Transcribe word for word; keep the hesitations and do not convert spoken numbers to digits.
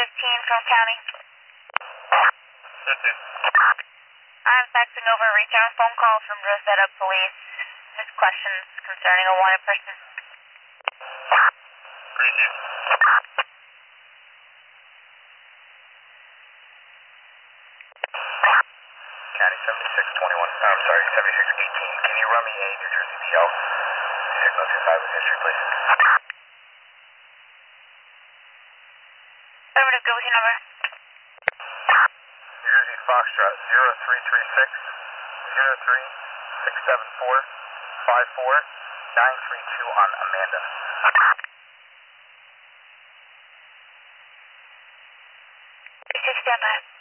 fifteen from county. fifteen. I'm faxing over a return phone call from Rosetta Police. Just questions concerning a wanted person. Appreciate it. County seventy-six twenty-one, I'm sorry, seventy-six eighteen. Can you run me a New Jersey P L? Signal two five with history, please. Affirmative, go with your number. New Jersey Foxtrot zero three three six zero three six seven four five four nine three two on Amanda. Six, stand by.